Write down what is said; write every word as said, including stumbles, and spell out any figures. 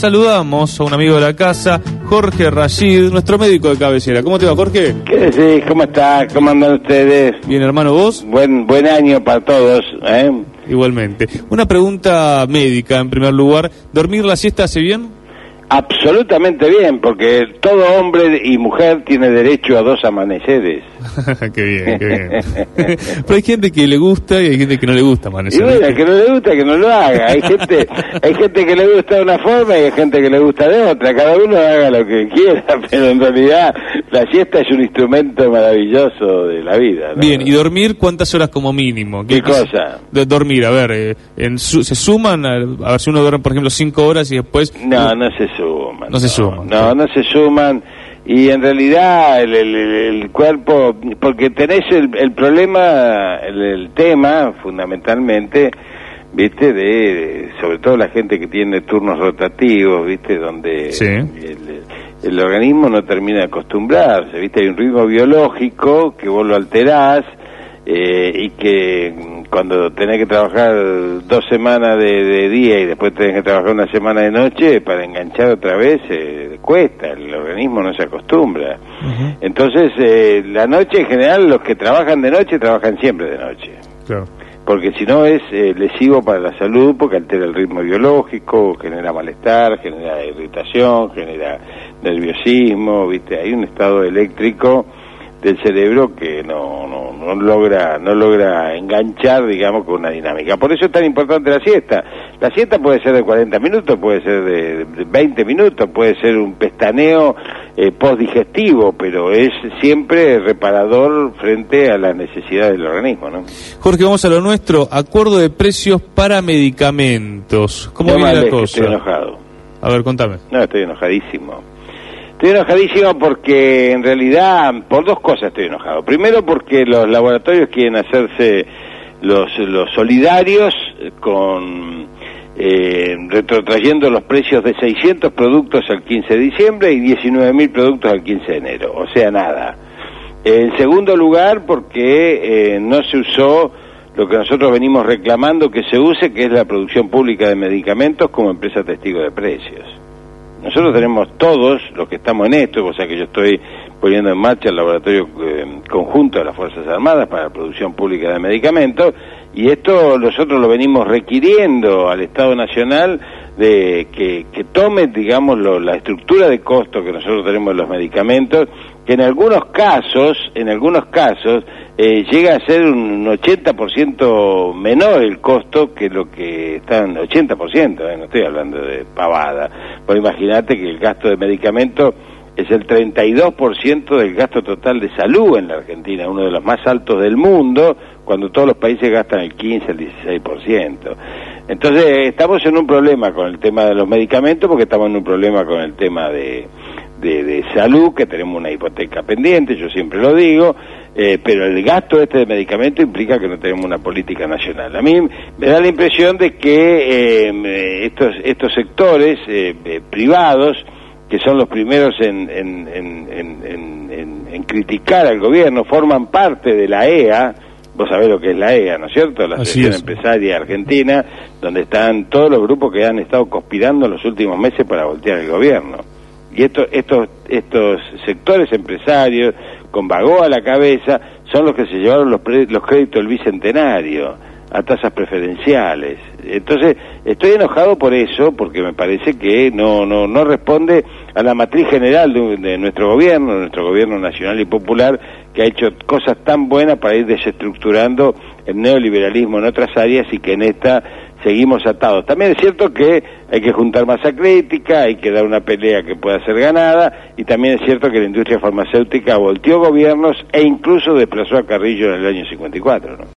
saludamos a un amigo de la casa, Jorge Rashid, nuestro médico de cabecera. ¿Cómo te va, Jorge? ¿Qué decís? ¿Cómo estás? ¿Cómo andan ustedes? Bien, hermano, ¿vos? Buen buen año para todos, ¿eh? Igualmente. Una pregunta médica, en primer lugar. ¿Dormir la siesta hace bien? Absolutamente bien, porque todo hombre y mujer tiene derecho a dos amaneceres. Qué bien, qué bien. Pero hay gente que le gusta y hay gente que no le gusta amanecer. Y bueno, que no le gusta, que no lo haga. Hay gente hay gente que le gusta de una forma y hay gente que le gusta de otra. Cada uno haga lo que quiera, pero en realidad la siesta es un instrumento maravilloso de la vida, ¿no? Bien, ¿y dormir cuántas horas como mínimo? ¿Qué, ¿Qué cosa? De dormir, a ver, eh, en su, ¿se suman? A, a ver si uno duerme, por ejemplo, cinco horas y después... No, no se suman. No, no se suman. No, no se suman. Y en realidad el, el, el cuerpo, porque tenés el, el problema, el, el tema fundamentalmente, viste, de, de sobre todo la gente que tiene turnos rotativos, viste, donde sí. el, el organismo no termina de acostumbrarse, viste, hay un ritmo biológico que vos lo alterás, eh, y que cuando tenés que trabajar dos semanas de, de día y después tenés que trabajar una semana de noche, para enganchar otra vez eh, cuesta, el organismo no se acostumbra. Uh-huh. Entonces, eh, la noche en general, los que trabajan de noche, trabajan siempre de noche. Claro. Porque si no es eh, lesivo para la salud, porque altera el ritmo biológico, genera malestar, genera irritación, genera nerviosismo, viste, hay un estado eléctrico del cerebro que no, no, no logra no logra enganchar, digamos, con una dinámica. Por eso es tan importante la siesta. La siesta puede ser de cuarenta minutos, puede ser de, de veinte minutos, puede ser un pestaneo eh, postdigestivo, pero es siempre reparador frente a las necesidades del organismo, ¿no? Jorge, vamos a lo nuestro. Acuerdo de precios para medicamentos. ¿Cómo no viene la vale, cosa? Estoy enojado. A ver, contame. No, estoy enojadísimo. Estoy enojadísimo porque en realidad, por dos cosas estoy enojado. Primero porque los laboratorios quieren hacerse los, los solidarios con eh, retrotrayendo los precios de seiscientos productos al quince de diciembre y diecinueve mil productos al quince de enero. O sea, nada. En segundo lugar, porque eh, no se usó lo que nosotros venimos reclamando que se use, que es la producción pública de medicamentos como empresa testigo de precios. Nosotros tenemos todos los que estamos en esto, o sea que yo estoy poniendo en marcha el laboratorio eh, conjunto de las Fuerzas Armadas para la producción pública de medicamentos, y esto nosotros lo venimos requiriendo al Estado Nacional de que, que tome, digamos, lo, la estructura de costo que nosotros tenemos en los medicamentos, que en algunos casos, en algunos casos, eh, llega a ser un ochenta por ciento menor el costo que lo que están, ochenta por ciento, eh, no estoy hablando de pavada. Pues imagínate que el gasto de medicamentos es el treinta y dos por ciento del gasto total de salud en la Argentina, uno de los más altos del mundo, cuando todos los países gastan el quince, el dieciséis por ciento. Entonces, estamos en un problema con el tema de los medicamentos, porque estamos en un problema con el tema de, de, de salud, que tenemos una hipoteca pendiente, yo siempre lo digo, eh, pero el gasto este de medicamentos implica que no tenemos una política nacional. A mí me da la impresión de que eh, estos, estos sectores eh, eh, privados, que son los primeros en, en, en, en, en, en criticar al gobierno, forman parte de la E A. Vos sabés lo que es la E A, ¿no es cierto? La Asociación Empresaria Argentina, donde están todos los grupos que han estado conspirando en los últimos meses para voltear el gobierno. Y estos estos estos sectores empresarios, con Bagó a la cabeza, son los que se llevaron los, pre, los créditos del Bicentenario a tasas preferenciales. Entonces, estoy enojado por eso, porque me parece que no no no responde a la matriz general de, de nuestro gobierno, nuestro gobierno nacional y popular, que ha hecho cosas tan buenas para ir desestructurando el neoliberalismo en otras áreas y que en esta seguimos atados. También es cierto que hay que juntar masa crítica, hay que dar una pelea que pueda ser ganada, y también es cierto que la industria farmacéutica volteó gobiernos e incluso desplazó a Carrillo en el año cincuenta y cuatro, ¿no?